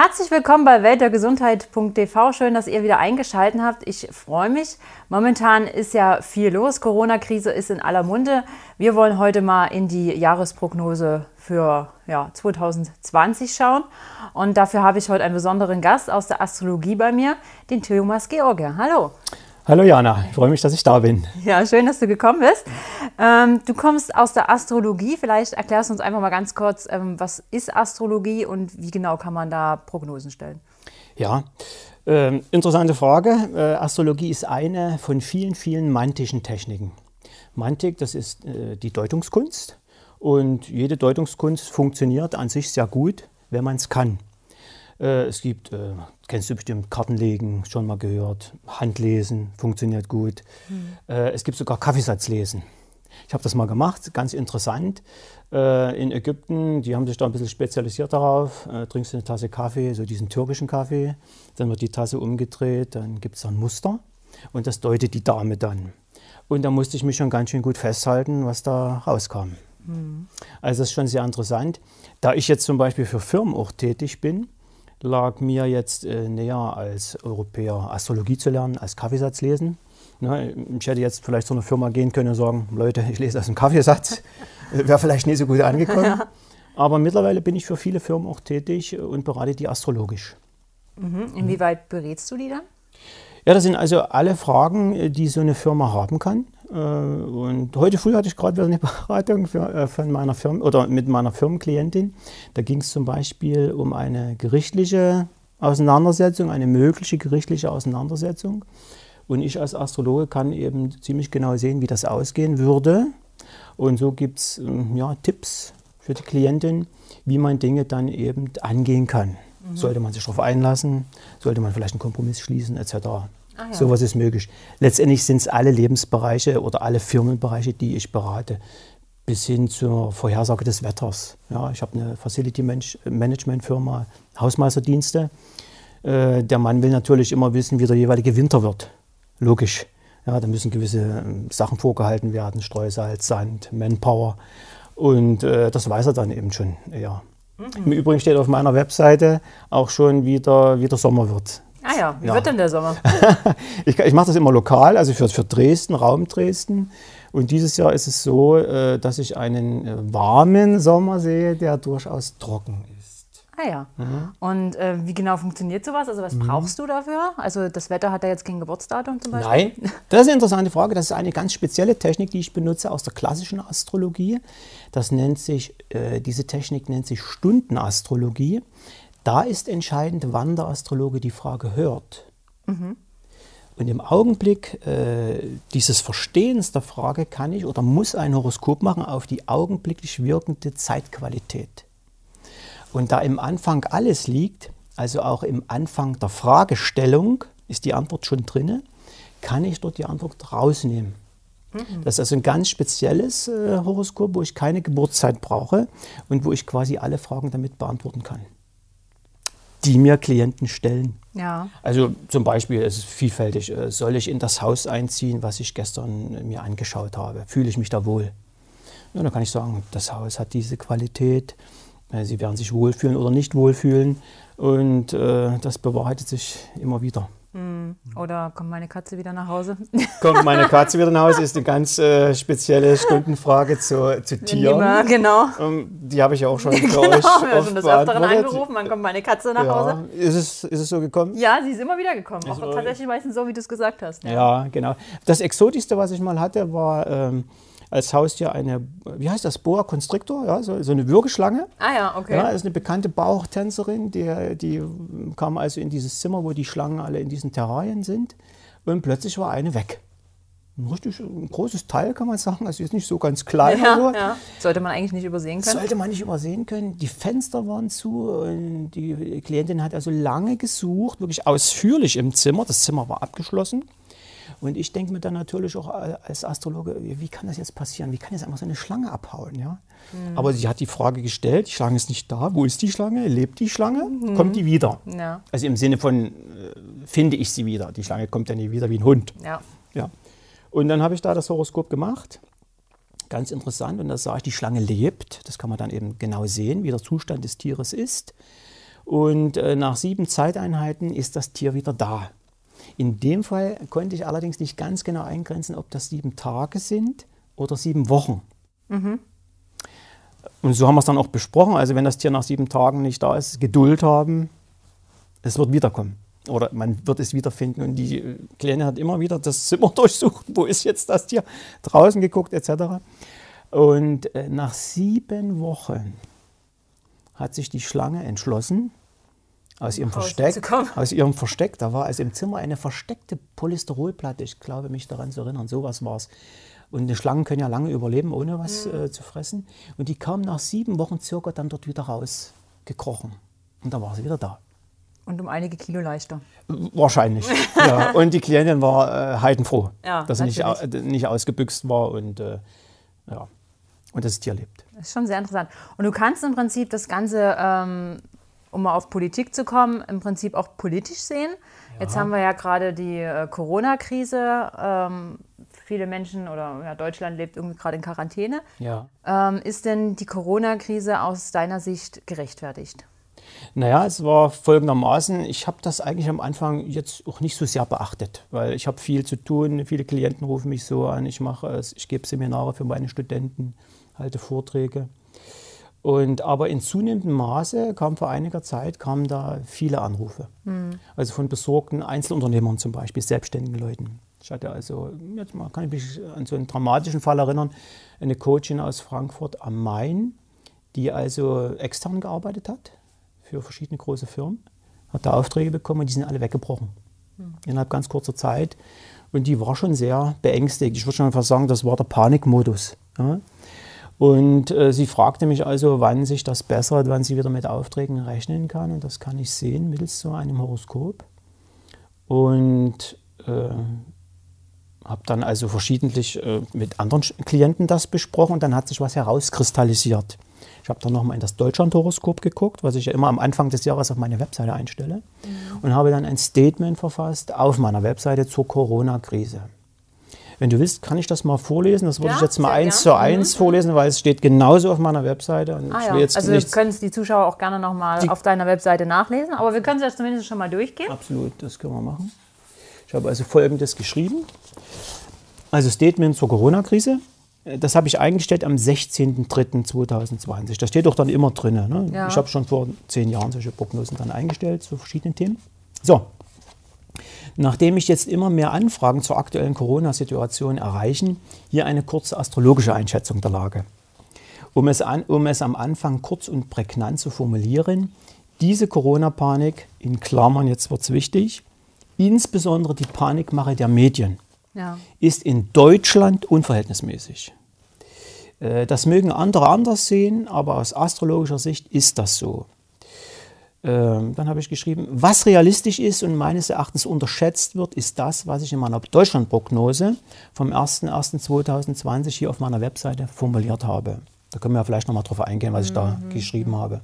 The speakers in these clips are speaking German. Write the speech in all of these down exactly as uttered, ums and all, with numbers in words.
Herzlich willkommen bei welt der gesundheit punkt t v. Schön, dass ihr wieder eingeschaltet habt. Ich freue mich. Momentan ist ja viel los. Corona-Krise ist in aller Munde. Wir wollen heute mal in die Jahresprognose für ja, zwanzig zwanzig schauen. Und dafür habe ich heute einen besonderen Gast aus der Astrologie bei mir, den Thomas George. Hallo. Hallo Jana, ich freue mich, dass ich da bin. Ja, schön, dass du gekommen bist. Ähm, du kommst aus der Astrologie. Vielleicht erklärst du uns einfach mal ganz kurz, ähm, was ist Astrologie und wie genau kann man da Prognosen stellen? Ja, äh, interessante Frage. Äh, Astrologie ist eine von vielen, vielen mantischen Techniken. Mantik, das ist äh, die Deutungskunst. Und jede Deutungskunst funktioniert an sich sehr gut, wenn man es kann. Äh, es gibt, äh, kennst du bestimmt, Kartenlegen, schon mal gehört, Handlesen, funktioniert gut. Mhm. Äh, es gibt sogar Kaffeesatzlesen. Ich habe das mal gemacht, ganz interessant. Äh, in Ägypten, die haben sich da ein bisschen spezialisiert darauf. Äh, trinkst du eine Tasse Kaffee, so diesen türkischen Kaffee, dann wird die Tasse umgedreht, dann gibt es ein Muster und das deutet die Dame dann. Und da musste ich mich schon ganz schön gut festhalten, was da rauskam. Mhm. Also das ist schon sehr interessant. Da ich jetzt zum Beispiel für Firmen auch tätig bin, lag mir jetzt äh, näher als Europäer Astrologie zu lernen, als Kaffeesatz lesen. Na, ich hätte jetzt vielleicht zu einer Firma gehen können und sagen, Leute, ich lese aus dem Kaffeesatz. Wäre vielleicht nicht so gut angekommen. Ja. Aber mittlerweile bin ich für viele Firmen auch tätig und berate die astrologisch. Mhm. Inwieweit berätst du die dann? Ja, das sind also alle Fragen, die so eine Firma haben kann. Und heute früh hatte ich gerade wieder eine Beratung für, von meiner Firma oder mit meiner Firmenklientin. Da ging es zum Beispiel um eine gerichtliche Auseinandersetzung, eine mögliche gerichtliche Auseinandersetzung. Und ich als Astrologe kann eben ziemlich genau sehen, wie das ausgehen würde. Und so gibt es ja, Tipps für die Klientin, wie man Dinge dann eben angehen kann. Mhm. Sollte man sich darauf einlassen, sollte man vielleicht einen Kompromiss schließen et cetera. Ah, ja. Sowas ist möglich. Letztendlich sind es alle Lebensbereiche oder alle Firmenbereiche, die ich berate, bis hin zur Vorhersage des Wetters. Ja, ich habe eine Facility Management Firma, Hausmeisterdienste. Äh, der Mann will natürlich immer wissen, wie der jeweilige Winter wird. Logisch. Ja, da müssen gewisse äh, Sachen vorgehalten werden, Streusalz, Sand, Manpower. Und äh, das weiß er dann eben schon. Ja. Mhm. Im Übrigen steht auf meiner Webseite auch schon, wie der, wie der Sommer wird. Ah ja, wie ja. wird denn der Sommer? ich ich mache das immer lokal, also für, für Dresden, Raum Dresden. Und dieses Jahr ist es so, äh, dass ich einen äh, warmen Sommer sehe, der durchaus trocken ist. Ah ja. Mhm. Und äh, wie genau funktioniert sowas? Also was mhm. brauchst du dafür? Also das Wetter hat ja jetzt kein Geburtsdatum zum Beispiel? Nein, das ist eine interessante Frage. Das ist eine ganz spezielle Technik, die ich benutze aus der klassischen Astrologie. Das nennt sich, äh, diese Technik nennt sich Stundenastrologie. Da ist entscheidend, wann der Astrologe die Frage hört. Mhm. Und im Augenblick äh, dieses Verstehens der Frage kann ich oder muss ein Horoskop machen auf die augenblicklich wirkende Zeitqualität. Und da im Anfang alles liegt, also auch im Anfang der Fragestellung, ist die Antwort schon drin, kann ich dort die Antwort rausnehmen. Mhm. Das ist also ein ganz spezielles äh, Horoskop, wo ich keine Geburtszeit brauche und wo ich quasi alle Fragen damit beantworten kann, die mir Klienten stellen. Ja. Also zum Beispiel, es ist vielfältig, soll ich in das Haus einziehen, was ich gestern mir angeschaut habe? Fühle ich mich da wohl? Ja, dann kann ich sagen, das Haus hat diese Qualität, Sie werden sich wohlfühlen oder nicht wohlfühlen und äh, das bewahrheitet sich immer wieder. Oder kommt meine Katze wieder nach Hause? Kommt meine Katze wieder nach Hause, ist eine ganz äh, spezielle Stundenfrage zu, zu Tieren. Lieber, genau. Um, die habe ich ja auch schon für genau, euch wir haben schon des Öfteren angerufen, wann kommt meine Katze nach ja. Hause? Ist es, ist es so gekommen? Ja, sie ist immer wieder gekommen, auch also, tatsächlich meistens so, wie du es gesagt hast. Ja. ja, genau. Das Exotischste, was ich mal hatte, war ähm, als Haustier eine, wie heißt das, Boa Constrictor, ja, so, so eine Würgeschlange. Ah ja, okay. Ja, das ist eine bekannte Bauchtänzerin, die, die kam also in dieses Zimmer, wo die Schlangen alle in diesen Terrarien sind und plötzlich war eine weg. Ein richtig ein großes Teil, kann man sagen, also ist nicht so ganz klein. Ja, oder so. Ja. Sollte man eigentlich nicht übersehen können. Sollte man nicht übersehen können. Die Fenster waren zu und die Klientin hat also lange gesucht, wirklich ausführlich im Zimmer. Das Zimmer war abgeschlossen. Und ich denke mir dann natürlich auch als Astrologe, wie kann das jetzt passieren? Wie kann jetzt einfach so eine Schlange abhauen? Ja? Mhm. Aber sie hat die Frage gestellt, die Schlange ist nicht da. Wo ist die Schlange? Lebt die Schlange? Mhm. Kommt die wieder? Ja. Also im Sinne von, äh, finde ich sie wieder. Die Schlange kommt ja nie wieder wie ein Hund. Ja. Ja. Und dann habe ich da das Horoskop gemacht. Ganz interessant. Und da sah ich, die Schlange lebt. Das kann man dann eben genau sehen, wie der Zustand des Tieres ist. Und äh, nach sieben Zeiteinheiten ist das Tier wieder da. In dem Fall konnte ich allerdings nicht ganz genau eingrenzen, ob das sieben Tage sind oder sieben Wochen. Mhm. Und so haben wir es dann auch besprochen. Also wenn das Tier nach sieben Tagen nicht da ist, Geduld haben, es wird wiederkommen. Oder man wird es wiederfinden. Und die Kleine hat immer wieder das Zimmer durchsucht. Wo ist jetzt das Tier? Draußen geguckt et cetera. Und äh, nach sieben Wochen hat sich die Schlange entschlossen, aus ihrem Versteck, aus ihrem Versteck, da war also im Zimmer eine versteckte Polysterolplatte. Ich glaube, mich daran zu erinnern, sowas war es. Und die Schlangen können ja lange überleben, ohne was mhm. äh, zu fressen. Und die kam nach sieben Wochen circa dann dort wieder rausgekrochen. Und dann war sie wieder da. Und um einige Kilo leichter. Wahrscheinlich, ja. Und die Klientin war äh, heidenfroh, ja, dass sie nicht, äh, nicht ausgebüxt war und, äh, ja. und das Tier lebt. Das ist schon sehr interessant. Und du kannst im Prinzip das Ganze, ähm, um mal auf Politik zu kommen, im Prinzip auch politisch sehen. Ja. Jetzt haben wir ja gerade die äh, Corona-Krise. Ähm, viele Menschen oder ja, Deutschland lebt irgendwie gerade in Quarantäne. Ja. Ähm, ist denn die Corona-Krise aus deiner Sicht gerechtfertigt? Naja, es war folgendermaßen, ich habe das eigentlich am Anfang jetzt auch nicht so sehr beachtet, weil ich habe viel zu tun, viele Klienten rufen mich so an, ich mache, ich gebe Seminare für meine Studenten, halte Vorträge. Und, aber in zunehmendem Maße kam vor einiger Zeit kamen da viele Anrufe, mhm. also von besorgten Einzelunternehmern zum Beispiel, selbstständigen Leuten. Ich hatte also, jetzt mal kann ich mich an so einen dramatischen Fall erinnern, eine Coachin aus Frankfurt am Main, die also extern gearbeitet hat für verschiedene große Firmen, hat da Aufträge bekommen und die sind alle weggebrochen. Mhm. Innerhalb ganz kurzer Zeit. Und die war schon sehr beängstigt. Ich würde schon fast sagen, das war der Panikmodus. Ja? Und äh, sie fragte mich also, wann sich das bessert, wann sie wieder mit Aufträgen rechnen kann. Und das kann ich sehen mittels so einem Horoskop. Und äh, habe dann also verschiedentlich äh, mit anderen Klienten das besprochen und dann hat sich was herauskristallisiert. Ich habe dann nochmal in das Deutschland-Horoskop geguckt, was ich ja immer am Anfang des Jahres auf meine Webseite einstelle, mhm. und habe dann ein Statement verfasst auf meiner Webseite zur Corona-Krise. Wenn du willst, kann ich das mal vorlesen. Das würde ja, ich jetzt mal eins zu eins mhm. vorlesen, weil es steht genauso auf meiner Webseite. Und ah, ich ja. will jetzt also nichts können es die Zuschauer auch gerne nochmal auf deiner Webseite nachlesen, aber wir können es jetzt zumindest schon mal durchgehen. Absolut, das können wir machen. Ich habe also Folgendes geschrieben. Also Statement zur Corona-Krise. Das habe ich eingestellt am sechzehnten dritten zweitausendzwanzig. Das steht doch dann immer drin. Ne? Ja. Ich habe schon vor zehn Jahren solche Prognosen dann eingestellt zu verschiedenen Themen. So, nachdem ich jetzt immer mehr Anfragen zur aktuellen Corona-Situation erreichen, hier eine kurze astrologische Einschätzung der Lage. Um es, an, um es am Anfang kurz und prägnant zu formulieren, diese Corona-Panik, in Klammern, jetzt wird es wichtig, insbesondere die Panikmache der Medien, ja. ist in Deutschland unverhältnismäßig. Das mögen andere anders sehen, aber aus astrologischer Sicht ist das so. Dann habe ich geschrieben, was realistisch ist und meines Erachtens unterschätzt wird, ist das, was ich in meiner Deutschlandprognose vom ersten ersten zweitausendzwanzig hier auf meiner Webseite formuliert habe. Da können wir ja vielleicht nochmal drauf eingehen, was ich da mhm. geschrieben habe.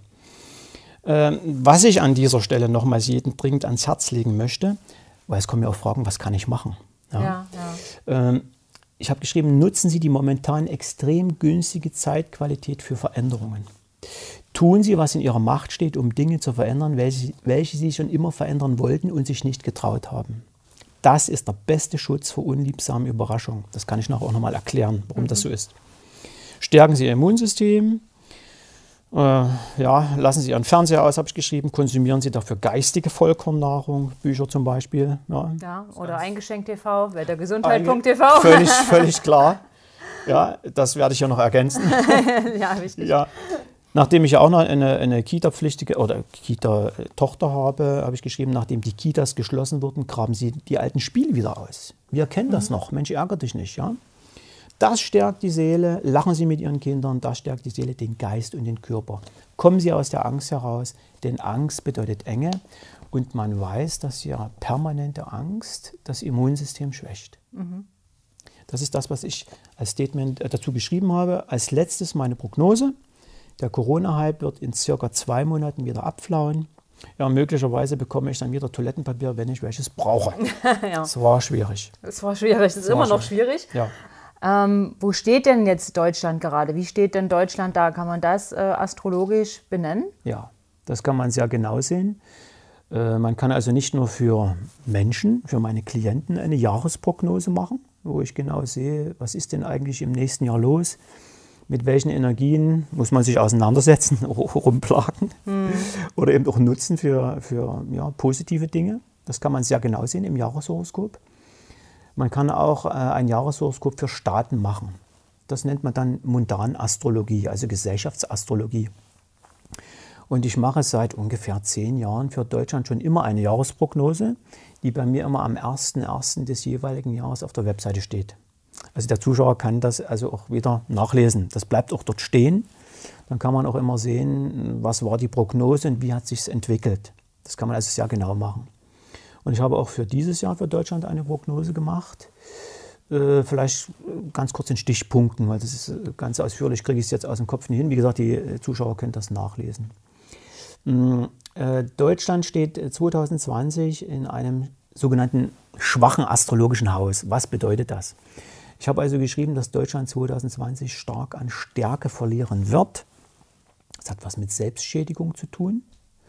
Was ich an dieser Stelle nochmals jedem dringend ans Herz legen möchte, weil es kommen ja auch Fragen, was kann ich machen? Ja. Ja, ja. Ähm, ich habe geschrieben, nutzen Sie die momentan extrem günstige Zeitqualität für Veränderungen. Tun Sie, was in Ihrer Macht steht, um Dinge zu verändern, welche, welche Sie schon immer verändern wollten und sich nicht getraut haben. Das ist der beste Schutz vor unliebsamen Überraschungen. Das kann ich nachher auch nochmal erklären, warum mhm. das so ist. Stärken Sie Ihr Immunsystem. Äh, ja, lassen Sie Ihren Fernseher aus, habe ich geschrieben. Konsumieren Sie dafür geistige Vollkornnahrung, Bücher zum Beispiel. Ja, ja oder Eingeschenkt T V, wettergesundheit punkt t v. Völlig, völlig klar. Ja, das werde ich ja noch ergänzen. Ja, wichtig. Ja. Nachdem ich ja auch noch eine, eine Kita-pflichtige oder Kita-Tochter habe, habe ich geschrieben, nachdem die Kitas geschlossen wurden, graben Sie die alten Spiele wieder aus. Wir kennen das mhm. noch. Mensch, ärgere dich nicht, ja? Das stärkt die Seele, lachen Sie mit Ihren Kindern, das stärkt die Seele, den Geist und den Körper. Kommen Sie aus der Angst heraus, denn Angst bedeutet Enge und man weiß, dass ja permanente Angst das Immunsystem schwächt. Mhm. Das ist das, was ich als Statement dazu geschrieben habe. Als letztes meine Prognose. Der Corona-Hype wird in circa zwei Monaten wieder abflauen. Ja, möglicherweise bekomme ich dann wieder Toilettenpapier, wenn ich welches brauche. Ja. Das war schwierig. Das war schwierig, das ist immer noch schwierig. Ja. Ähm, wo steht denn jetzt Deutschland gerade? Wie steht denn Deutschland da? Kann man das äh, astrologisch benennen? Ja, Das kann man sehr genau sehen. Äh, man kann also nicht nur für Menschen, für meine Klienten eine Jahresprognose machen, wo ich genau sehe, was ist denn eigentlich im nächsten Jahr los, mit welchen Energien muss man sich auseinandersetzen, rumplagen hm. oder eben auch nutzen für, für ja, positive Dinge. Das kann man sehr genau sehen im Jahreshoroskop. Man kann auch äh, ein Jahreshoroskop für Staaten machen. Das nennt man dann Mundanastrologie, also Gesellschaftsastrologie. Und ich mache seit ungefähr zehn Jahren für Deutschland schon immer eine Jahresprognose, die bei mir immer am ersten ersten des jeweiligen Jahres auf der Webseite steht. Also der Zuschauer kann das also auch wieder nachlesen. Das bleibt auch dort stehen. Dann kann man auch immer sehen, was war die Prognose und wie hat sich es entwickelt. Das kann man also sehr genau machen. Und ich habe auch für dieses Jahr für Deutschland eine Prognose gemacht. Äh, vielleicht ganz kurz in Stichpunkten, weil das ist ganz ausführlich, kriege ich es jetzt aus dem Kopf nicht hin. Wie gesagt, die Zuschauer können das nachlesen. Äh, Deutschland steht zwanzig zwanzig in einem sogenannten schwachen astrologischen Haus. Was bedeutet das? Ich habe also geschrieben, dass Deutschland zwanzig zwanzig stark an Stärke verlieren wird. Das hat was mit Selbstschädigung zu tun.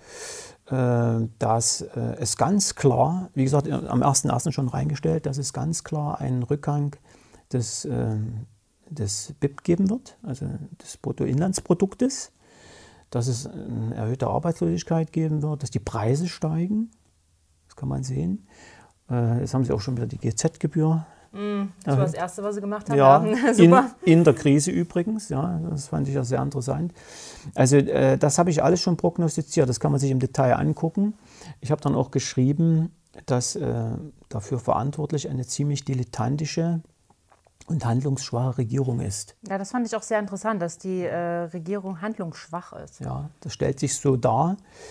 Äh, dass äh, es ganz klar, wie gesagt, am ersten ersten schon reingestellt, dass es ganz klar einen Rückgang des, äh, des B I P geben wird, also des Bruttoinlandsproduktes, dass es eine erhöhte Arbeitslosigkeit geben wird, dass die Preise steigen, das kann man sehen. Äh, jetzt haben sie auch schon wieder die G Z-Gebühr. Das war das Erste, was Sie gemacht haben. Ja, ja. Super. In, in der Krise übrigens, ja, das fand ich ja sehr interessant. Also äh, das habe ich alles schon prognostiziert, das kann man sich im Detail angucken. Ich habe dann auch geschrieben, dass äh, dafür verantwortlich eine ziemlich dilettantische und handlungsschwache Regierung ist. Ja, das fand ich auch sehr interessant, dass die äh, Regierung handlungsschwach ist. Ja, das stellt sich so dar,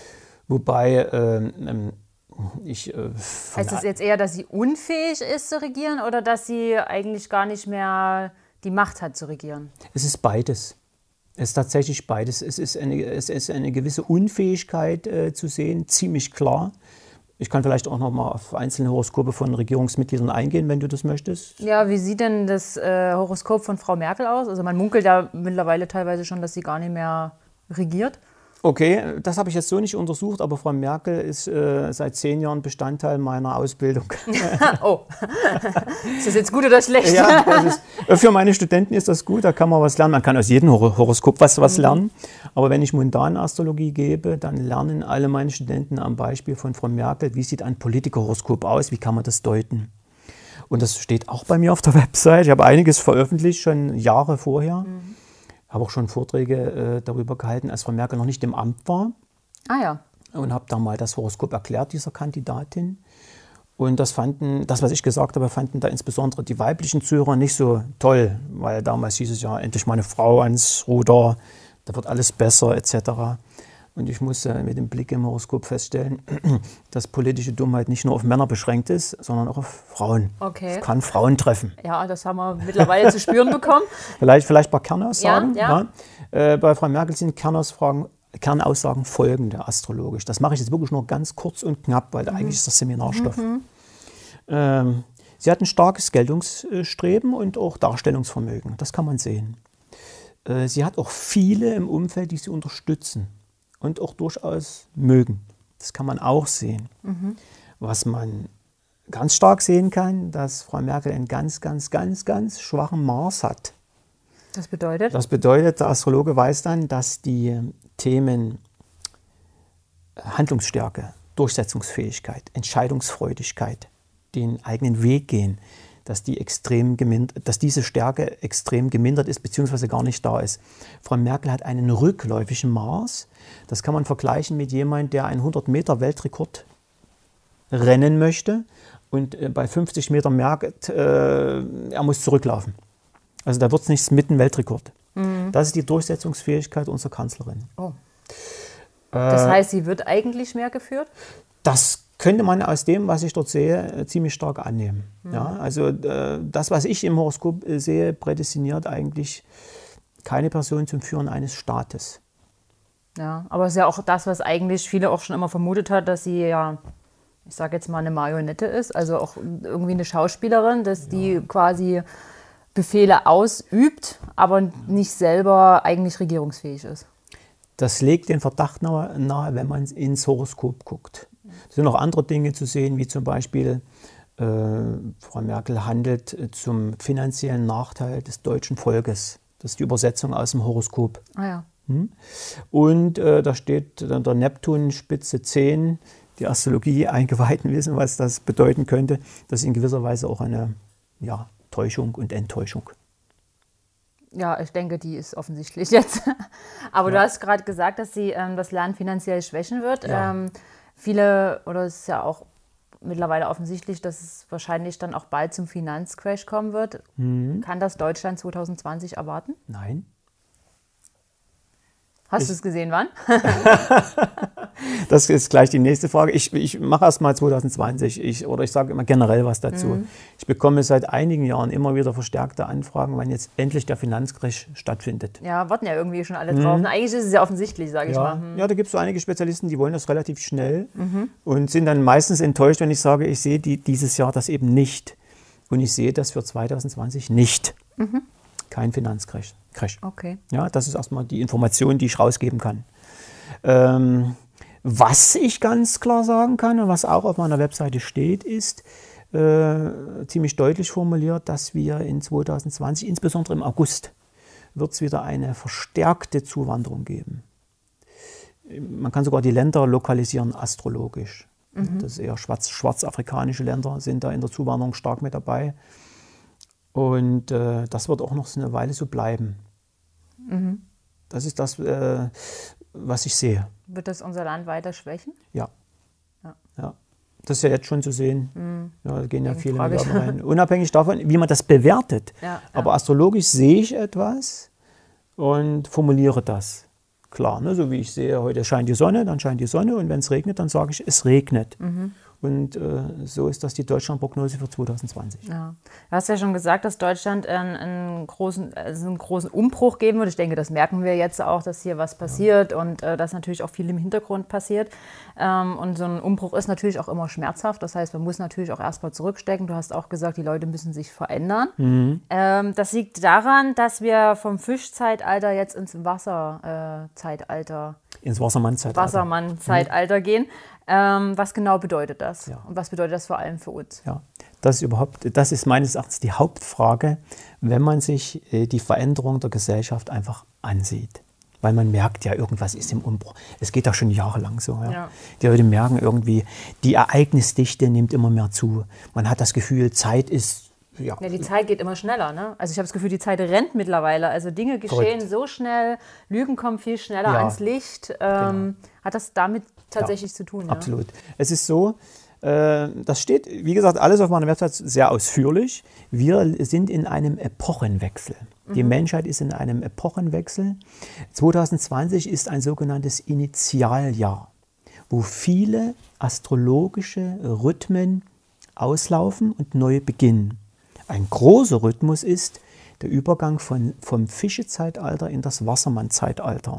wobei ähm, ich... Äh, heißt es jetzt eher, dass sie unfähig ist zu regieren oder dass sie eigentlich gar nicht mehr die Macht hat zu regieren? Es ist beides. Es ist tatsächlich beides. Es ist eine, es ist eine gewisse Unfähigkeit äh, zu sehen, ziemlich klar. Ich kann vielleicht auch noch mal auf einzelne Horoskope von Regierungsmitgliedern eingehen, wenn du das möchtest. Ja, wie sieht denn das äh, Horoskop von Frau Merkel aus? Also man munkelt ja mittlerweile teilweise schon, dass sie gar nicht mehr regiert. Okay, das habe ich jetzt so nicht untersucht, aber Frau Merkel ist äh, seit zehn Jahren Bestandteil meiner Ausbildung. Oh, ist das jetzt gut oder schlecht? Ja, das ist, für meine Studenten ist das gut, da kann man was lernen. Man kann aus jedem Hor Horoskop was, was lernen. Aber wenn ich Mundanastrologie gebe, dann lernen alle meine Studenten am Beispiel von Frau Merkel, wie sieht ein Politikerhoroskop aus, wie kann man das deuten. Und das steht auch bei mir auf der Website. Ich habe einiges veröffentlicht, schon Jahre vorher. Mhm. Habe auch schon Vorträge äh, darüber gehalten, als Frau Merkel noch nicht im Amt war. Ah ja. Und habe da mal das Horoskop erklärt, dieser Kandidatin. Und das fanden, das, was ich gesagt habe, fanden da insbesondere die weiblichen Zuhörer nicht so toll, weil damals hieß es ja, endlich mal eine Frau ans Ruder, da wird alles besser, et cetera. Und ich musste mit dem Blick im Horoskop feststellen, dass politische Dummheit nicht nur auf Männer beschränkt ist, sondern auch auf Frauen. Okay. Es kann Frauen treffen. Ja, das haben wir mittlerweile zu spüren bekommen. Vielleicht, vielleicht ein paar Kernaussagen. Ja, ja. Ja. Äh, bei Frau Merkel sind Kernaussagen, Kernaussagen folgende astrologisch. Das mache ich jetzt wirklich nur ganz kurz und knapp, weil mhm. eigentlich ist das Seminarstoff. Mhm. Ähm, sie hat ein starkes Geltungsstreben und auch Darstellungsvermögen. Das kann man sehen. Äh, sie hat auch viele im Umfeld, die sie unterstützen. Und auch durchaus mögen. Das kann man auch sehen. Mhm. Was man ganz stark sehen kann, dass Frau Merkel einen ganz, ganz, ganz, ganz schwachen Mars hat. Das bedeutet? Das bedeutet, der Astrologe weiß dann, dass die Themen Handlungsstärke, Durchsetzungsfähigkeit, Entscheidungsfreudigkeit, den eigenen Weg gehen, dass, die extrem gemindert, dass diese Stärke extrem gemindert ist bzw. gar nicht da ist. Frau Merkel hat einen rückläufigen Mars. Das kann man vergleichen mit jemandem, der einen hundert Meter Weltrekord rennen möchte und äh, bei fünfzig Meter merkt, äh, er muss zurücklaufen. Also da wird es nichts mit dem Weltrekord. Mhm. Das ist die Durchsetzungsfähigkeit unserer Kanzlerin. Oh. Das äh, heißt, sie wird eigentlich mehr geführt? Das könnte man aus dem, was ich dort sehe, ziemlich stark annehmen. Mhm. Ja, also äh, das, was ich im Horoskop sehe, prädestiniert eigentlich keine Person zum Führen eines Staates. Ja, aber es ist ja auch das, was eigentlich viele auch schon immer vermutet hat, dass sie ja, ich sage jetzt mal, eine Marionette ist, also auch irgendwie eine Schauspielerin, dass ja. die quasi Befehle ausübt, aber nicht selber eigentlich regierungsfähig ist. Das legt den Verdacht nahe, nahe, wenn man ins Horoskop guckt. Es sind noch andere Dinge zu sehen, wie zum Beispiel, äh, Frau Merkel handelt zum finanziellen Nachteil des deutschen Volkes. Das ist die Übersetzung aus dem Horoskop. Ah ja. Hm? Und äh, da steht der Neptun Spitze zehn. Die Astrologie-Eingeweihten wissen, was das bedeuten könnte. Das ist in gewisser Weise auch eine ja, Täuschung und Enttäuschung. Ja, ich denke, die ist offensichtlich jetzt. Aber ja. Du hast gerade gesagt, dass sie ähm, das Land finanziell schwächen wird. Ja. Ähm, viele, oder es ist ja auch mittlerweile offensichtlich, dass es wahrscheinlich dann auch bald zum Finanzcrash kommen wird. Mhm. Kann das Deutschland zwanzig zwanzig erwarten? Nein. Hast du es gesehen, wann? Das ist gleich die nächste Frage. Ich, ich mache erst mal zwanzig zwanzig ich, oder ich sage immer generell was dazu. Mhm. Ich bekomme seit einigen Jahren immer wieder verstärkte Anfragen, wann jetzt endlich der Finanzcrash stattfindet. Ja, warten ja irgendwie schon alle drauf. Mhm. Eigentlich ist es ja offensichtlich, sage ich ja. mal. Mhm. Ja, da gibt es so einige Spezialisten, die wollen das relativ schnell mhm. und sind dann meistens enttäuscht, wenn ich sage, ich sehe die, dieses Jahr das eben nicht. Und ich sehe das für zwanzig zwanzig nicht. Mhm. Kein Finanzcrash. Crash. Okay. Ja, das ist erstmal die Information, die ich rausgeben kann. Ähm, was ich ganz klar sagen kann und was auch auf meiner Webseite steht, ist äh, ziemlich deutlich formuliert, dass wir in zwanzig zwanzig, insbesondere im August, wird es wieder eine verstärkte Zuwanderung geben. Man kann sogar die Länder lokalisieren astrologisch. Mhm. Das ist eher schwarz, schwarzafrikanische Länder sind da in der Zuwanderung stark mit dabei. Und äh, das wird auch noch eine Weile so bleiben. Mhm. Das ist das, äh, was ich sehe. Wird das unser Land weiter schwächen? Ja. Ja. ja. Das ist ja jetzt schon zu sehen. Mhm. Ja, da gehen ja viele Frage. Milliarden rein. Unabhängig davon, wie man das bewertet. Ja, ja. Aber astrologisch sehe ich etwas und formuliere das. Klar, ne? So wie ich sehe, heute scheint die Sonne, dann scheint die Sonne. Und wenn es regnet, dann sage ich, es regnet. Mhm. Und äh, so ist das die Deutschlandprognose für zwanzig zwanzig. Ja. Du hast ja schon gesagt, dass Deutschland einen, einen, großen, also einen großen Umbruch geben wird. Ich denke, das merken wir jetzt auch, dass hier was passiert ja. und äh, dass natürlich auch viel im Hintergrund passiert. Ähm, und so ein Umbruch ist natürlich auch immer schmerzhaft. Das heißt, man muss natürlich auch erstmal zurückstecken. Du hast auch gesagt, die Leute müssen sich verändern. Mhm. Ähm, das liegt daran, dass wir vom Fischzeitalter jetzt ins Wasserzeitalter äh, ins Wassermann-Zeitalter Wassermann-Zeitalter mhm. gehen. Ähm, was genau bedeutet das? Ja. Und was bedeutet das vor allem für uns? Ja, das ist überhaupt, das ist meines Erachtens die Hauptfrage, wenn man sich äh, die Veränderung der Gesellschaft einfach ansieht. Weil man merkt ja, irgendwas ist im Umbruch. Es geht auch schon jahrelang so. Ja. Ja. Die Leute merken irgendwie, die Ereignisdichte nimmt immer mehr zu. Man hat das Gefühl, Zeit ist... Ja. Ja, die Zeit geht immer schneller. Ne? Also ich habe das Gefühl, die Zeit rennt mittlerweile. Also Dinge geschehen Verrückt. so schnell, Lügen kommen viel schneller ja. ans Licht. Ähm, genau. Hat das damit tatsächlich ja, zu tun? Ja? Absolut. Es ist so, äh, das steht, wie gesagt, alles auf meiner Website sehr ausführlich. Wir sind in einem Epochenwechsel. Mhm. Die Menschheit ist in einem Epochenwechsel. zwanzig zwanzig ist ein sogenanntes Initialjahr, wo viele astrologische Rhythmen auslaufen und neu beginnen. Ein großer Rhythmus ist der Übergang von, vom Fischezeitalter in das Wassermann-Zeitalter.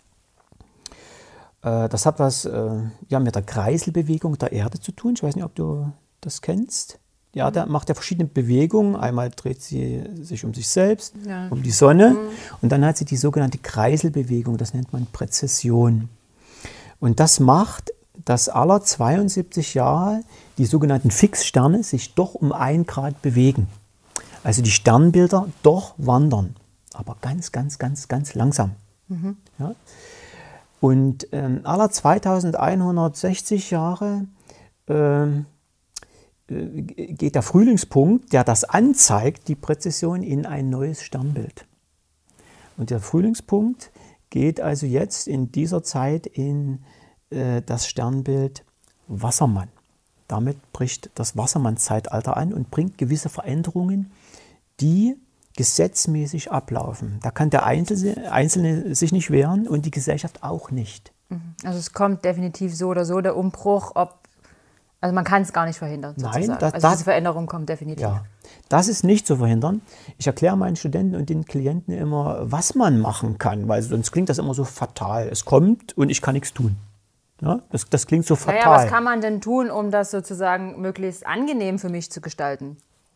Äh, das hat was äh, ja, mit der Kreiselbewegung der Erde zu tun. Ich weiß nicht, ob du das kennst. Die Erde mhm. macht ja verschiedene Bewegungen. Einmal dreht sie sich um sich selbst, ja. um die Sonne. Mhm. Und dann hat sie die sogenannte Kreiselbewegung. Das nennt man Präzession. Und das macht, dass alle zweiundsiebzig Jahre die sogenannten Fixsterne sich doch um ein Grad bewegen. Also die Sternbilder doch wandern, aber ganz, ganz, ganz, ganz langsam. Mhm. Ja? Und ähm, alle zweitausendeinhundertsechzig Jahre ähm, äh, geht der Frühlingspunkt, der das anzeigt, die Präzession in ein neues Sternbild. Und der Frühlingspunkt geht also jetzt in dieser Zeit in das Sternbild Wassermann. Damit bricht das Wassermann-Zeitalter an und bringt gewisse Veränderungen, die gesetzmäßig ablaufen. Da kann der Einzelne, Einzelne sich nicht wehren und die Gesellschaft auch nicht. Also es kommt definitiv so oder so der Umbruch, ob, also man kann es gar nicht verhindern. Sozusagen. Nein, das, also diese Veränderung kommt definitiv. Ja, das ist nicht zu verhindern. Ich erkläre meinen Studenten und den Klienten immer, was man machen kann, weil sonst klingt das immer so fatal. Es kommt und ich kann nichts tun. Ja, das, das klingt so fatal. Naja, was kann man denn tun, um das sozusagen möglichst angenehm für mich zu gestalten?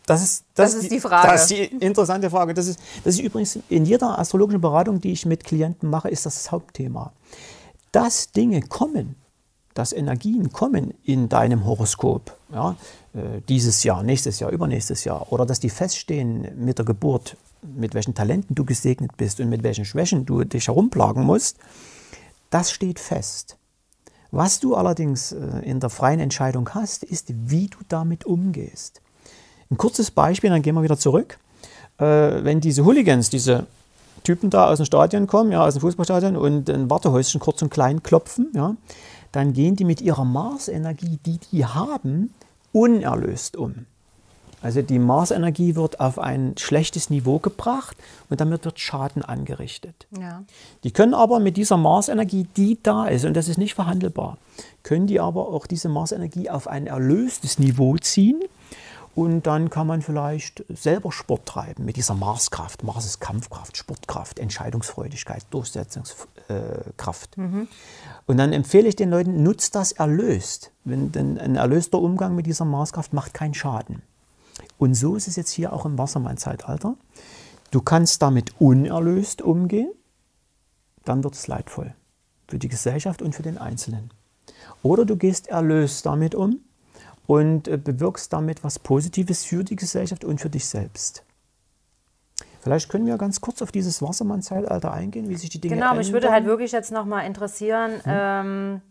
Das ist, das das ist die, die Frage. Das ist die interessante Frage. Das ist, das ist übrigens in jeder astrologischen Beratung, die ich mit Klienten mache, ist das das Hauptthema. Dass Dinge kommen, dass Energien kommen in deinem Horoskop, ja, äh, dieses Jahr, nächstes Jahr, übernächstes Jahr, oder dass die feststehen mit der Geburt, mit welchen Talenten du gesegnet bist und mit welchen Schwächen du dich herumplagen musst, das steht fest. Was du allerdings äh, in der freien Entscheidung hast, ist, wie du damit umgehst. Ein kurzes Beispiel, dann gehen wir wieder zurück. Äh, wenn diese Hooligans, diese Typen da aus dem Stadion kommen, ja, aus dem Fußballstadion und ein Wartehäuschen kurz und klein klopfen, ja, dann gehen die mit ihrer Marsenergie, die die haben, unerlöst um. Also die Marsenergie wird auf ein schlechtes Niveau gebracht und damit wird Schaden angerichtet. Ja. Die können aber mit dieser Marsenergie, die da ist, und das ist nicht verhandelbar, können die aber auch diese Marsenergie auf ein erlöstes Niveau ziehen. Und dann kann man vielleicht selber Sport treiben mit dieser Marskraft. Mars ist Kampfkraft, Sportkraft, Entscheidungsfreudigkeit, Durchsetzungskraft. Mhm. Und dann empfehle ich den Leuten, nutzt das erlöst. Wenn, denn ein erlöster Umgang mit dieser Marskraft macht keinen Schaden. Und so ist es jetzt hier auch im Wassermann-Zeitalter. Du kannst damit unerlöst umgehen, dann wird es leidvoll für die Gesellschaft und für den Einzelnen. Oder du gehst erlöst damit um und bewirkst damit was Positives für die Gesellschaft und für dich selbst. Vielleicht können wir ganz kurz auf dieses Wassermann-Zeitalter eingehen, wie sich die Dinge Genau, ändern. mich würde halt wirklich jetzt nochmal interessieren, hm. ähm,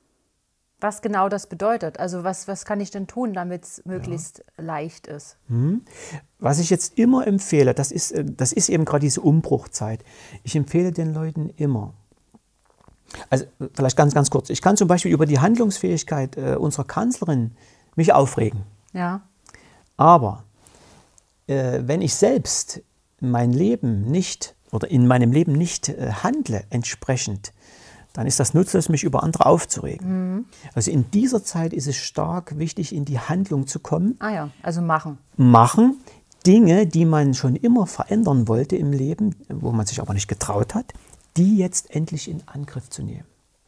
was genau das bedeutet. Also was, was kann ich denn tun, damit es möglichst ja. leicht ist? Hm. Was ich jetzt immer empfehle, das ist, das ist eben gerade diese Umbruchzeit. Ich empfehle den Leuten immer, also vielleicht ganz, ganz kurz, ich kann zum Beispiel über die Handlungsfähigkeit äh, unserer Kanzlerin mich aufregen. Ja. Aber äh, wenn ich selbst mein Leben nicht oder in meinem Leben nicht äh, handle entsprechend, dann ist das nutzlos, mich über andere aufzuregen. Mhm. Also in dieser Zeit ist es stark wichtig, in die Handlung zu kommen. Ah ja, also machen. Machen Dinge, die man schon immer verändern wollte im Leben, wo man sich aber nicht getraut hat, die jetzt endlich in Angriff zu nehmen.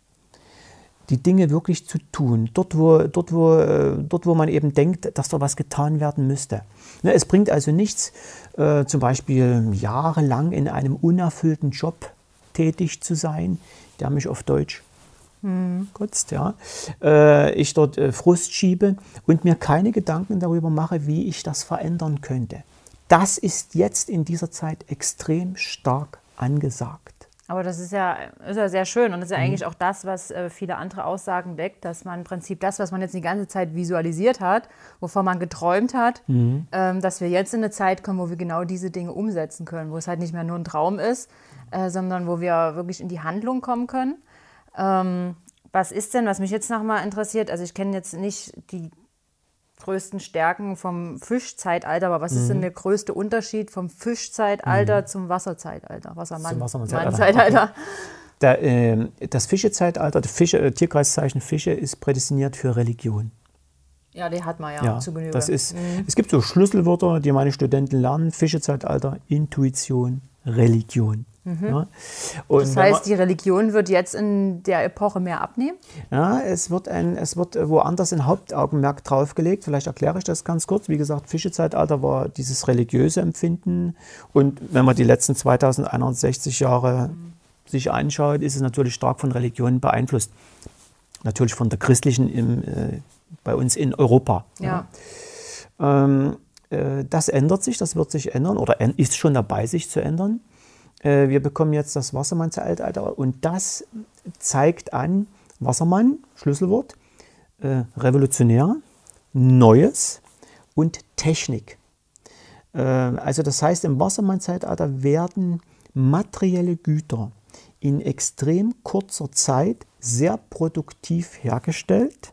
Die Dinge wirklich zu tun, dort wo, dort, wo, dort, wo man eben denkt, dass da was getan werden müsste. Es bringt also nichts, äh, zum Beispiel jahrelang in einem unerfüllten Job tätig zu sein, der mich auf Deutsch hm. kotzt, ja. Äh, ich dort äh, Frust schiebe und mir keine Gedanken darüber mache, wie ich das verändern könnte. Das ist jetzt in dieser Zeit extrem stark angesagt. Aber das ist ja, ist ja sehr schön und das ist ja mhm. eigentlich auch das, was äh, viele andere Aussagen deckt, dass man im Prinzip das, was man jetzt die ganze Zeit visualisiert hat, wovon man geträumt hat, mhm. ähm, dass wir jetzt in eine Zeit kommen, wo wir genau diese Dinge umsetzen können, wo es halt nicht mehr nur ein Traum ist, äh, sondern wo wir wirklich in die Handlung kommen können. Ähm, was ist denn, was mich jetzt nochmal interessiert, also ich kenne jetzt nicht die größten Stärken vom Fischzeitalter, aber was mhm. ist denn der größte Unterschied vom Fischzeitalter mhm. zum Wasserzeitalter? Wassermann, Wassermann-Zeitalter. Der, äh, das Fischezeitalter, das Fische, äh, Tierkreiszeichen Fische ist prädestiniert für Religion. Ja, die hat man ja, ja zu Genüge. Das ist, mhm. Es gibt so Schlüsselwörter, die meine Studenten lernen. Fischezeitalter, Intuition, Religion. Mhm. Ja. Und das heißt, man, die Religion wird jetzt in der Epoche mehr abnehmen? Ja, es wird, ein, es wird woanders ein Hauptaugenmerk draufgelegt. Vielleicht erkläre ich das ganz kurz. Wie gesagt, Fischezeitalter war dieses religiöse Empfinden. Und wenn man die letzten zweitausendeinhundertsechzig Jahre mhm. sich anschaut, ist es natürlich stark von Religionen beeinflusst. Natürlich von der christlichen im, äh, bei uns in Europa. Ja. Ja. Ähm, äh, das ändert sich, das wird sich ändern oder ist schon dabei, sich zu ändern. Wir bekommen jetzt das Wassermann-Zeitalter und das zeigt an, Wassermann, Schlüsselwort, äh, revolutionär, Neues und Technik. Äh, also das heißt, im Wassermann-Zeitalter werden materielle Güter in extrem kurzer Zeit sehr produktiv hergestellt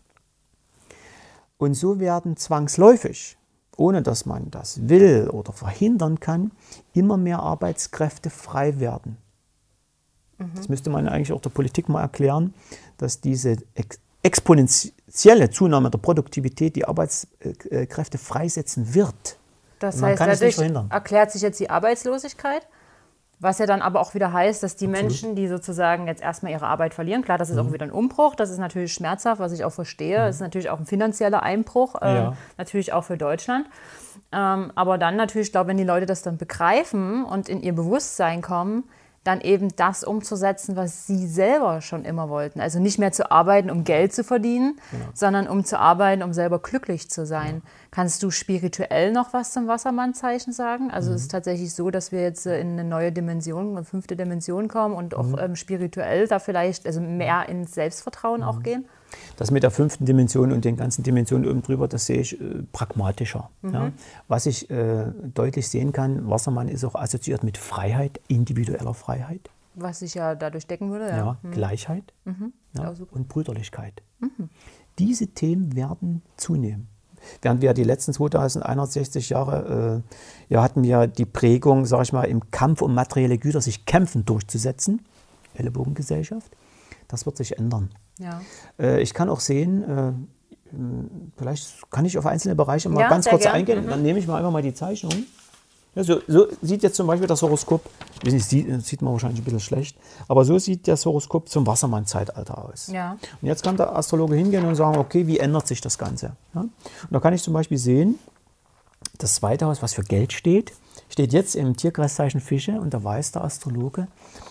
und so werden zwangsläufig, ohne dass man das will oder verhindern kann, immer mehr Arbeitskräfte frei werden. Mhm. Das müsste man eigentlich auch der Politik mal erklären, dass diese ex exponentielle Zunahme der Produktivität die Arbeitskräfte freisetzen wird. Das man heißt, kann es nicht dadurch verhindern. Erklärt sich jetzt die Arbeitslosigkeit? Was ja dann aber auch wieder heißt, dass die Absolut. Menschen, die sozusagen jetzt erstmal ihre Arbeit verlieren, klar, das ist mhm. auch wieder ein Umbruch, das ist natürlich schmerzhaft, was ich auch verstehe, mhm. das ist natürlich auch ein finanzieller Einbruch, äh, ja. natürlich auch für Deutschland. Ähm, aber dann natürlich, ich glaube, wenn die Leute das dann begreifen und in ihr Bewusstsein kommen, dann eben das umzusetzen, was sie selber schon immer wollten. Also nicht mehr zu arbeiten, um Geld zu verdienen, genau. sondern um zu arbeiten, um selber glücklich zu sein. Ja. Kannst du spirituell noch was zum Wassermannzeichen sagen? Also mhm. es ist tatsächlich so, dass wir jetzt in eine neue Dimension, eine fünfte Dimension kommen und auch mhm. ähm, spirituell da vielleicht also mehr ins Selbstvertrauen mhm. auch gehen? Das mit der fünften Dimension und den ganzen Dimensionen oben drüber, das sehe ich äh, pragmatischer. Mhm. Ja. Was ich äh, deutlich sehen kann, Wassermann ist auch assoziiert mit Freiheit, individueller Freiheit. Was sich ja dadurch decken würde. Ja, ja mhm. Gleichheit mhm. Ja, und Brüderlichkeit. Mhm. Diese Themen werden zunehmen. Während wir die letzten zweitausendeinhundertsechzig Jahre äh, ja, hatten wir die Prägung, sage ich mal, im Kampf um materielle Güter, sich kämpfen durchzusetzen, Ellenbogengesellschaft, das wird sich ändern. Ja. Äh, ich kann auch sehen, äh, vielleicht kann ich auf einzelne Bereiche mal ja, ganz kurz gern. eingehen, mhm. dann nehme ich mal einfach mal die Zeichnung. Ja, so, so sieht jetzt zum Beispiel das Horoskop, das sieht, sieht man wahrscheinlich ein bisschen schlecht, aber so sieht das Horoskop zum Wassermann-Zeitalter aus. Ja. Und jetzt kann der Astrologe hingehen und sagen, okay, wie ändert sich das Ganze? Ja? Und da kann ich zum Beispiel sehen, das zweite Haus, was für Geld steht, steht jetzt im Tierkreiszeichen Fische und da weiß der Astrologe,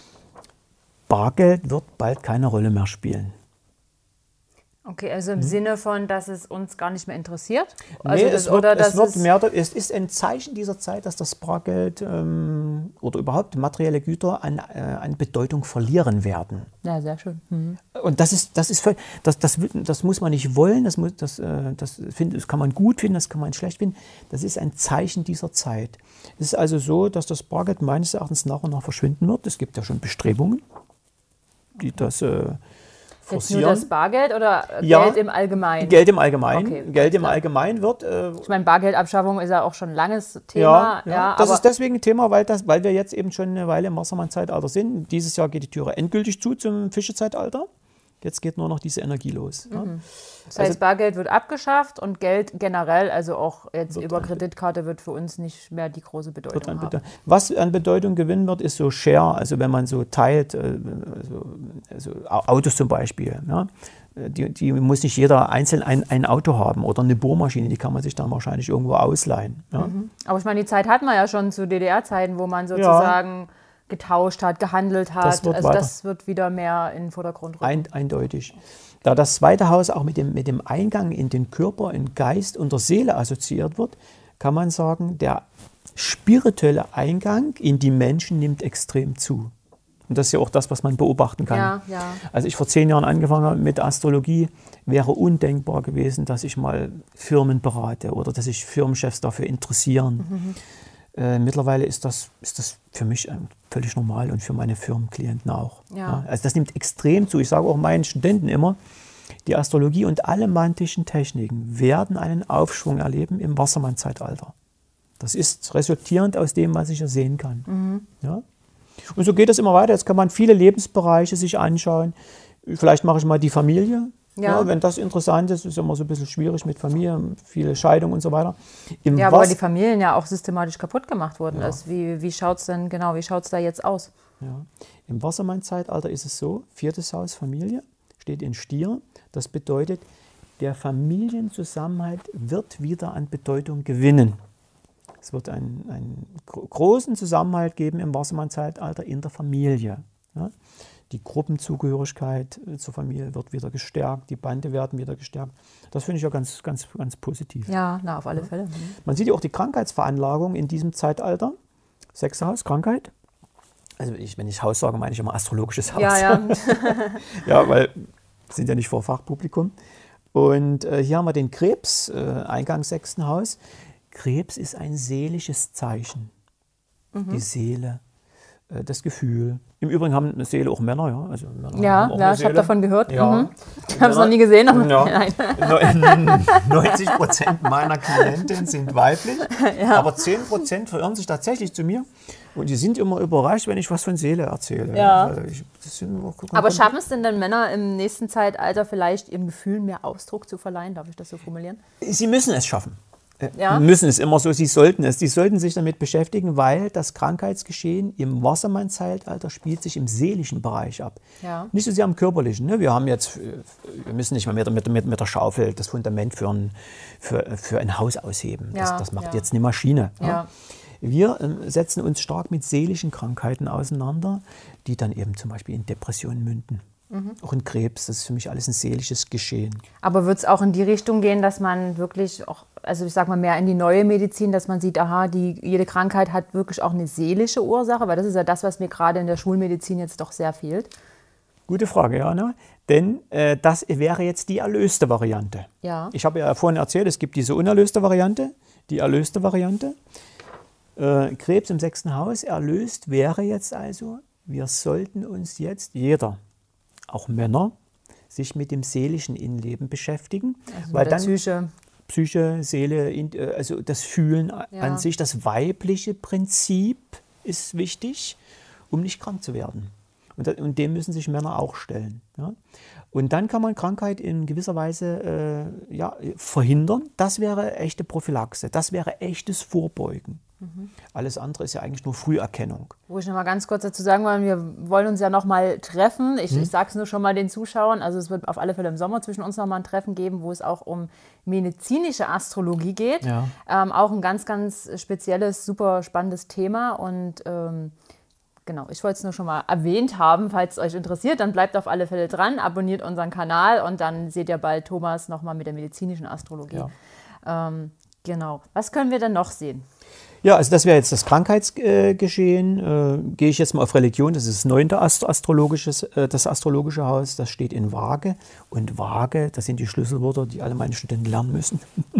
Bargeld wird bald keine Rolle mehr spielen. Okay, also im hm. Sinne von, dass es uns gar nicht mehr interessiert? Also nee, das, es, wird, oder es, wird mehr, es ist ein Zeichen dieser Zeit, dass das Bargeld ähm, oder überhaupt materielle Güter an, äh, an Bedeutung verlieren werden. Ja, sehr schön. Mhm. Und das ist, das ist das, das, das muss man nicht wollen, das, muss, das, äh, das, find, das kann man gut finden, das kann man schlecht finden. Das ist ein Zeichen dieser Zeit. Es ist also so, dass das Bargeld meines Erachtens nach und nach verschwinden wird. Es gibt ja schon Bestrebungen, die das äh, Jetzt nur das Bargeld oder ja, Geld im Allgemeinen? Geld im Allgemeinen. Okay, Geld im Allgemeinen wird... Äh, ich meine, Bargeldabschaffung ist ja auch schon ein langes Thema. Ja, ja, ja das aber ist deswegen ein Thema, weil, das, weil wir jetzt eben schon eine Weile im Wassermann-Zeitalter sind. Dieses Jahr geht die Türe endgültig zu zum Fischezeitalter. Jetzt geht nur noch diese Energie los. Mhm. Ja. Das heißt, also, Bargeld wird abgeschafft und Geld generell, also auch jetzt über Kreditkarte, wird für uns nicht mehr die große Bedeutung haben. Bedeutung. Was an Bedeutung gewinnen wird, ist so Share, also wenn man so teilt, also, also Autos zum Beispiel. Ja. Die, die muss nicht jeder einzeln ein, ein Auto haben oder eine Bohrmaschine, die kann man sich dann wahrscheinlich irgendwo ausleihen. Ja. Mhm. Aber ich meine, die Zeit hatten wir ja schon zu D D R-Zeiten, wo man sozusagen... Ja. getauscht hat, gehandelt hat. Das also weiter. Das wird wieder mehr in den Vordergrund rücken. Ein, eindeutig. Da das zweite Haus auch mit dem, mit dem Eingang in den Körper, in Geist und der Seele assoziiert wird, kann man sagen, der spirituelle Eingang in die Menschen nimmt extrem zu. Und das ist ja auch das, was man beobachten kann. Ja, ja. Als ich vor zehn Jahren angefangen habe mit Astrologie, wäre undenkbar gewesen, dass ich mal Firmen berate oder dass sich Firmenchefs dafür interessieren. Mhm. Äh, mittlerweile ist das, ist das für mich ähm, völlig normal und für meine Firmenklienten auch. Ja. Ja, also das nimmt extrem zu. Ich sage auch meinen Studenten immer, die Astrologie und alle mantischen Techniken werden einen Aufschwung erleben im Wassermann-Zeitalter. Das ist resultierend aus dem, was ich ja sehen kann. Mhm. Ja? Und so geht es immer weiter. Jetzt kann man viele Lebensbereiche sich anschauen. Vielleicht mache ich mal die Familie. Ja. Ja, wenn das interessant ist, ist immer so ein bisschen schwierig mit Familie, viele Scheidungen und so weiter. Im ja, weil die Familien ja auch systematisch kaputt gemacht worden ja. ist. Wie, wie schaut es denn genau, wie schaut es da jetzt aus? Ja. Im Wassermann-Zeitalter ist es so, viertes Haus Familie steht in Stier. Das bedeutet, der Familienzusammenhalt wird wieder an Bedeutung gewinnen. Es wird einen, einen großen Zusammenhalt geben im Wassermann-Zeitalter in der Familie. Ja. Die Gruppenzugehörigkeit zur Familie wird wieder gestärkt, die Bande werden wieder gestärkt. Das finde ich ja ganz, ganz, ganz positiv. Ja, na, auf alle Fälle. Mhm. Man sieht ja auch die Krankheitsveranlagung in diesem Zeitalter. Sechste Haus, Krankheit. Also ich, wenn ich Haus sage, meine ich immer astrologisches Haus. Ja, ja. Ja, weil wir sind ja nicht vor Fachpublikum. Und äh, hier haben wir den Krebs, äh, Eingang sechsten Haus. Krebs ist ein seelisches Zeichen. Mhm. Die Seele. Das Gefühl. Im Übrigen haben eine Seele auch Männer, ja. Also Männer ja, haben auch ja ich habe davon gehört. Ja. Mhm. Ich habe es noch nie gesehen. Aber ja. Nein. neunzig Prozent meiner Klienten sind weiblich, ja. aber zehn Prozent verirren sich tatsächlich zu mir. Und die sind immer überrascht, wenn ich was von Seele erzähle. Ja. Ich, aber schaffen es denn dann Männer im nächsten Zeitalter vielleicht ihrem Gefühl mehr Ausdruck zu verleihen? Darf ich das so formulieren? Sie müssen es schaffen. Ja. müssen es immer so, sie sollten es. Sie sollten sich damit beschäftigen, weil das Krankheitsgeschehen im Wassermann-Zeitalter spielt sich im seelischen Bereich ab. Ja. Nicht so sehr am körperlichen. Ne? Wir haben jetzt, wir müssen nicht mal mit, mit, mit, mit der Schaufel das Fundament für ein, für, für ein Haus ausheben. Ja, das, das macht ja. jetzt eine Maschine. Ja. Ja? Wir ähm, setzen uns stark mit seelischen Krankheiten auseinander, die dann eben zum Beispiel in Depressionen münden. Mhm. Auch in Krebs, das ist für mich alles ein seelisches Geschehen. Aber wird es auch in die Richtung gehen, dass man wirklich auch, also ich sag mal mehr in die neue Medizin, dass man sieht, aha, die, jede Krankheit hat wirklich auch eine seelische Ursache, weil das ist ja das, was mir gerade in der Schulmedizin jetzt doch sehr fehlt. Gute Frage, Jana. Denn äh, das wäre jetzt die erlöste Variante. Ja. Ich habe ja vorhin erzählt, es gibt diese unerlöste Variante, die erlöste Variante. Äh, Krebs im sechsten Haus erlöst wäre jetzt also, wir sollten uns jetzt, jeder, auch Männer, sich mit dem seelischen Innenleben beschäftigen. Also weil der dann Psyche. Psyche, Seele, also das Fühlen Ja. an sich, das weibliche Prinzip ist wichtig, um nicht krank zu werden. Und, das, und dem müssen sich Männer auch stellen. Ja? Und dann kann man Krankheit in gewisser Weise äh, ja, verhindern. Das wäre echte Prophylaxe, das wäre echtes Vorbeugen. Mhm. Alles andere ist ja eigentlich nur Früherkennung. Wo ich noch mal ganz kurz dazu sagen wollen, wir wollen uns ja noch mal treffen. Ich, hm. ich sage es nur schon mal den Zuschauern. Also es wird auf alle Fälle im Sommer zwischen uns noch mal ein Treffen geben, wo es auch um medizinische Astrologie geht. Ja. Ähm, auch ein ganz, ganz spezielles, super spannendes Thema. Und ähm, genau, ich wollte es nur schon mal erwähnt haben. Falls es euch interessiert, dann bleibt auf alle Fälle dran, abonniert unseren Kanal und dann seht ihr bald Thomas noch mal mit der medizinischen Astrologie. Ja. Ähm, genau. Was können wir denn noch sehen? Ja, also das wäre jetzt das Krankheitsgeschehen. Äh, gehe ich jetzt mal auf Religion, das ist das neunte Ast astrologisches, äh, das astrologische Haus, das steht in Waage. Und Waage, das sind die Schlüsselwörter, die alle meine Studenten lernen müssen.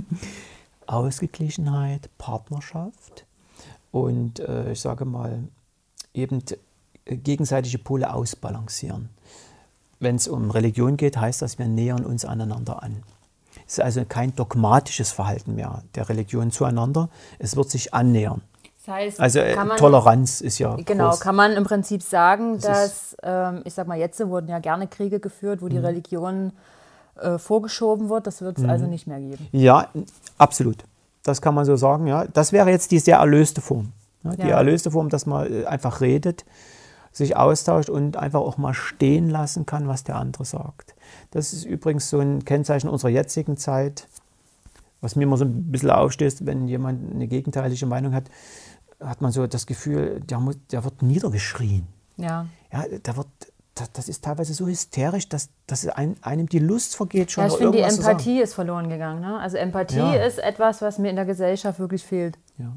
Ausgeglichenheit, Partnerschaft und äh, ich sage mal eben gegenseitige Pole ausbalancieren. Wenn es um Religion geht, heißt das, wir nähern uns aneinander an. Es ist also kein dogmatisches Verhalten mehr der Religion zueinander. Es wird sich annähern. Das heißt, also kann man, Toleranz ist ja Genau, groß. Kann man im Prinzip sagen, das dass, ähm, ich sag mal, jetzt wurden ja gerne Kriege geführt, wo die mhm. Religion äh, vorgeschoben wird. Das wird es mhm. also nicht mehr geben. Ja, absolut. Das kann man so sagen. Ja. Das wäre jetzt die sehr erlöste Form. Ja, die Ja. erlöste Form, dass man einfach redet, sich austauscht und einfach auch mal stehen lassen kann, was der andere sagt. Das ist übrigens so ein Kennzeichen unserer jetzigen Zeit, was mir immer so ein bisschen aufstößt, wenn jemand eine gegenteilige Meinung hat, hat man so das Gefühl, der, muss, der wird niedergeschrien. Ja. Ja, der wird, das, das ist teilweise so hysterisch, dass, dass ein, einem die Lust vergeht, schon Ja, ich noch finde, die irgendwas zu sagen. Empathie ist verloren gegangen. Ne? Also Empathie Ja. ist etwas, was mir in der Gesellschaft wirklich fehlt. Ja,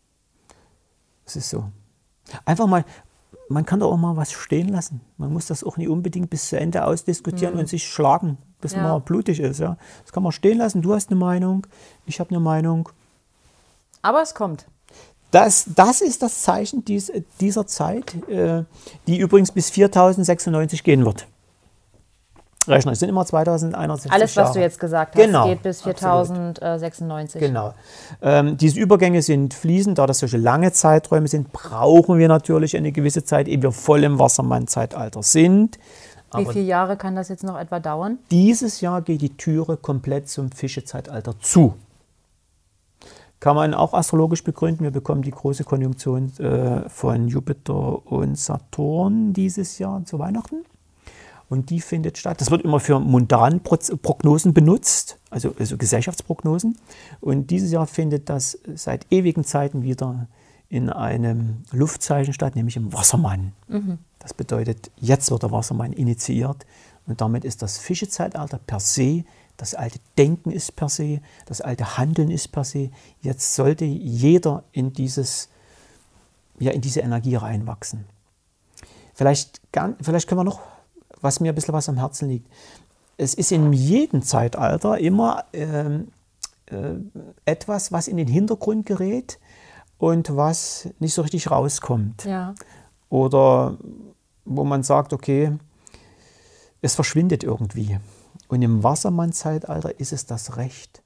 es ist so. Einfach mal, man kann doch auch mal was stehen lassen. Man muss das auch nicht unbedingt bis zu Ende ausdiskutieren Mhm. und sich schlagen, bis Ja. man blutig ist. Ja. Das kann man stehen lassen. Du hast eine Meinung, ich habe eine Meinung. Aber es kommt. Das, das ist das Zeichen dies, dieser Zeit, äh, die übrigens bis viertausendsechsundneunzig gehen wird. Rechner, es sind immer zweitausendeinhundertsechzig Alles, was Jahre. du jetzt gesagt hast, Genau, geht bis viertausendsechsundneunzig. Genau. Ähm, diese Übergänge sind fließend, da das solche lange Zeiträume sind, brauchen wir natürlich eine gewisse Zeit, ehe wir voll im Wassermann-Zeitalter sind. Wie viele Jahre kann das jetzt noch etwa dauern? Dieses Jahr geht die Türe komplett zum Fische-Zeitalter zu. Kann man auch astrologisch begründen. Wir bekommen die große Konjunktion äh, von Jupiter und Saturn dieses Jahr zu Weihnachten. Und die findet statt. Das wird immer für mundane Prognosen benutzt, also, also Gesellschaftsprognosen. Und dieses Jahr findet das seit ewigen Zeiten wieder in einem Luftzeichen statt, nämlich im Wassermann. Mhm. Das bedeutet, jetzt wird der Wassermann initiiert. Und damit ist das Fischezeitalter per se, das alte Denken ist per se, das alte Handeln ist per se. Jetzt sollte jeder in, dieses, ja, in diese Energie reinwachsen. Vielleicht, vielleicht können wir noch, was mir ein bisschen was am Herzen liegt. Es ist in jedem Zeitalter immer ähm, äh, etwas, was in den Hintergrund gerät und was nicht so richtig rauskommt. Ja. Oder wo man sagt, okay, es verschwindet irgendwie. Und im Wassermann-Zeitalter ist es das Recht.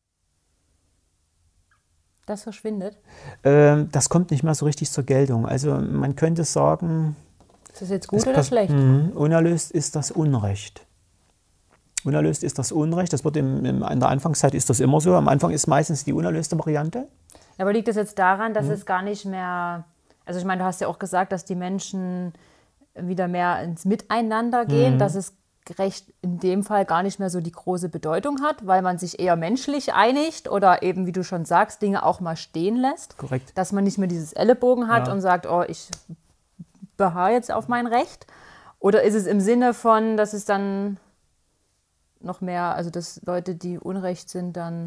Das verschwindet? Ähm, das kommt nicht mehr so richtig zur Geltung. Also man könnte sagen, ist das jetzt gut oder schlecht? Mh, unerlöst ist das Unrecht. Unerlöst ist das Unrecht. Das wird im, im, in der Anfangszeit ist das immer so. Am Anfang ist meistens die unerlöste Variante. Aber liegt es jetzt daran, dass mhm. es gar nicht mehr, also ich meine, du hast ja auch gesagt, dass die Menschen wieder mehr ins Miteinander gehen, mhm. dass es Recht in dem Fall gar nicht mehr so die große Bedeutung hat, weil man sich eher menschlich einigt oder eben, wie du schon sagst, Dinge auch mal stehen lässt. Korrekt. Dass man nicht mehr dieses Ellenbogen hat ja. und sagt, oh, ich beharre jetzt auf mein Recht. Oder ist es im Sinne von, dass es dann noch mehr, also dass Leute, die Unrecht sind, dann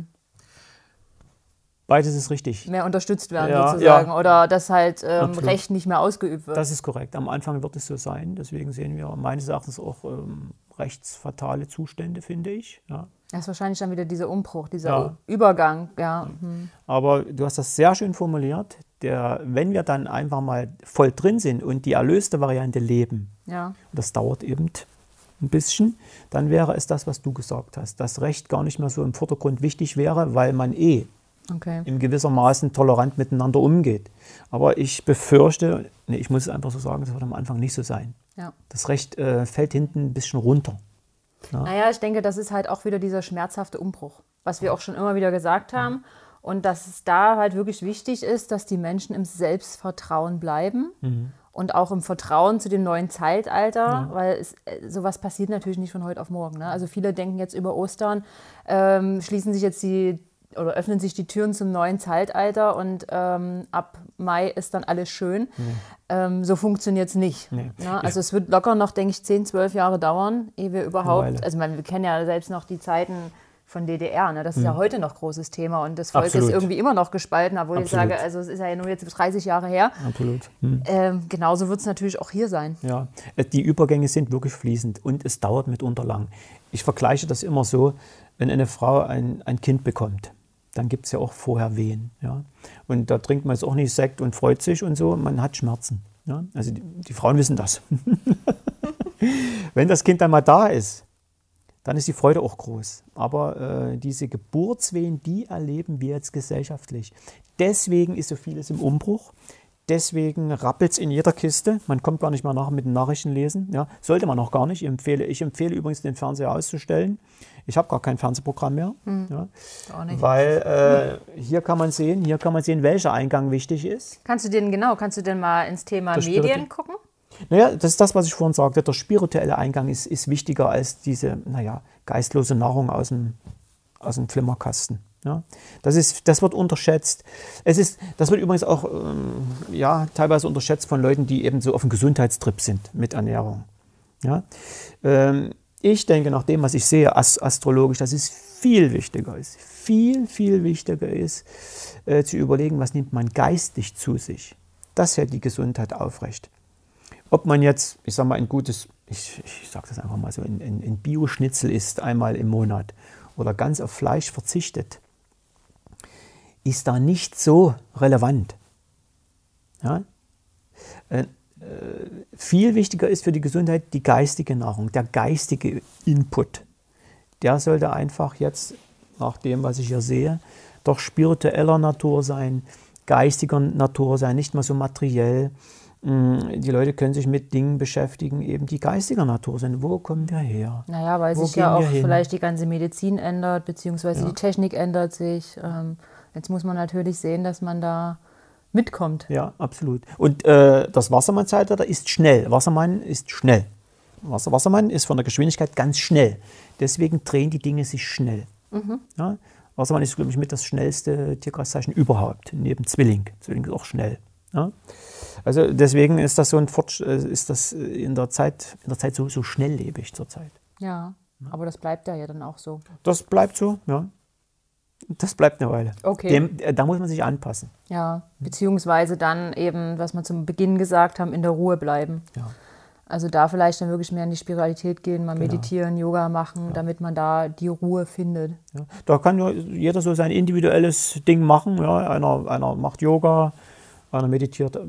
beides ist richtig. Mehr unterstützt werden ja, sozusagen ja. oder dass halt ähm, Recht nicht mehr ausgeübt wird. Das ist korrekt. Am Anfang wird es so sein. Deswegen sehen wir meines Erachtens auch ähm, rechtsfatale Zustände, finde ich. Ja. Das ist wahrscheinlich dann wieder dieser Umbruch, dieser ja. Übergang. Ja. Mhm. Aber du hast das sehr schön formuliert. Der, wenn wir dann einfach mal voll drin sind und die erlöste Variante leben, ja. das dauert eben ein bisschen, dann wäre es das, was du gesagt hast, dass Recht gar nicht mehr so im Vordergrund wichtig wäre, weil man eh okay. in gewissermaßen tolerant miteinander umgeht. Aber ich befürchte, nee, ich muss es einfach so sagen, das wird am Anfang nicht so sein. Ja. Das Recht äh, fällt hinten ein bisschen runter. Ja. Naja, ich denke, das ist halt auch wieder dieser schmerzhafte Umbruch, was wir auch schon immer wieder gesagt haben. Ja. Und dass es da halt wirklich wichtig ist, dass die Menschen im Selbstvertrauen bleiben. Mhm. Und auch im Vertrauen zu dem neuen Zeitalter, ja. weil es, sowas passiert natürlich nicht von heute auf morgen. Ne? Also viele denken jetzt über Ostern, ähm, schließen sich jetzt die oder öffnen sich die Türen zum neuen Zeitalter und ähm, ab Mai ist dann alles schön. Nee. Ähm, so funktioniert es nicht. Nee. Ne? Also ja. es wird locker noch, denke ich, zehn, zwölf Jahre dauern, ehe wir überhaupt, also man, wir kennen ja selbst noch die Zeiten von D D R, ne? Das ist mhm. ja heute noch großes Thema und das Volk Absolut. Ist irgendwie immer noch gespalten, obwohl Absolut. Ich sage, also es ist ja nur jetzt dreißig Jahre her. Absolut. Mhm. Ähm, genauso wird es natürlich auch hier sein. Ja, die Übergänge sind wirklich fließend und es dauert mitunter lang. Ich vergleiche das immer so, wenn eine Frau ein, ein Kind bekommt, dann gibt es ja auch vorher Wehen. Ja? Und da trinkt man jetzt auch nicht Sekt und freut sich und so, man hat Schmerzen. Ja? Also die, die Frauen wissen das. Wenn das Kind dann mal da ist, dann ist die Freude auch groß. Aber äh, diese Geburtswehen, die erleben wir jetzt gesellschaftlich. Deswegen ist so vieles im Umbruch. Deswegen rappelt es in jeder Kiste. Man kommt gar nicht mehr nach mit dem Nachrichtenlesen. Ja, sollte man auch gar nicht. Ich empfehle, ich empfehle übrigens, den Fernseher auszustellen. Ich habe gar kein Fernsehprogramm mehr. Hm. Ja, auch nicht. Weil äh, hier kann man sehen, hier kann man sehen, welcher Eingang wichtig ist. Kannst du denn genau, kannst du denn mal ins Thema das Medien gucken? Naja, das ist das, was ich vorhin sagte. Der spirituelle Eingang ist, ist wichtiger als diese, naja, geistlose Nahrung aus dem, aus dem Flimmerkasten. Ja, das, ist, das wird unterschätzt. Es ist, das wird übrigens auch ähm, ja, teilweise unterschätzt von Leuten, die eben so auf dem Gesundheitstrip sind mit Ernährung. Ja, ähm, ich denke, nach dem, was ich sehe, ast- astrologisch, dass es viel wichtiger ist, viel, viel wichtiger ist, äh, zu überlegen, was nimmt man geistig zu sich. Das hält die Gesundheit aufrecht. Ob man jetzt, ich sage mal, ein gutes, ich, ich sage das einfach mal so, ein, ein, ein Bio-Schnitzel isst einmal im Monat oder ganz auf Fleisch verzichtet, ist da nicht so relevant. Ja? Äh, äh, viel wichtiger ist für die Gesundheit die geistige Nahrung, der geistige Input. Der sollte einfach jetzt, nach dem, was ich hier sehe, doch spiritueller Natur sein, geistiger Natur sein, nicht mehr so materiell. Die Leute können sich mit Dingen beschäftigen, eben die geistiger Natur sind. Wo kommen wir her? Naja, weil Wo sich ja auch hin? vielleicht die ganze Medizin ändert, beziehungsweise ja. die Technik ändert sich. Jetzt muss man natürlich sehen, dass man da mitkommt. Ja, absolut. Und äh, das Wassermann-Zeitalter ist schnell. Wassermann ist schnell. Wasser, Wassermann ist von der Geschwindigkeit ganz schnell. Deswegen drehen die Dinge sich schnell. Mhm. Ja? Wassermann ist, glaube ich, mit das schnellste Tierkreiszeichen überhaupt, neben Zwilling. Zwilling ist auch schnell. Ja? Also deswegen ist das so ein Fortsch- ist das in der Zeit, in der Zeit so, so schnelllebig zurzeit. Ja, aber das bleibt ja dann auch so. Das bleibt so, ja. Das bleibt eine Weile. Okay. Dem, da muss man sich anpassen. Ja, beziehungsweise dann eben, was wir zum Beginn gesagt haben, in der Ruhe bleiben. Ja. Also da vielleicht dann wirklich mehr in die Spiritualität gehen, mal Genau. meditieren, Yoga machen, Ja. damit man da die Ruhe findet. Ja. Da kann ja jeder so sein individuelles Ding machen. Ja. Einer, einer macht Yoga, einer meditiert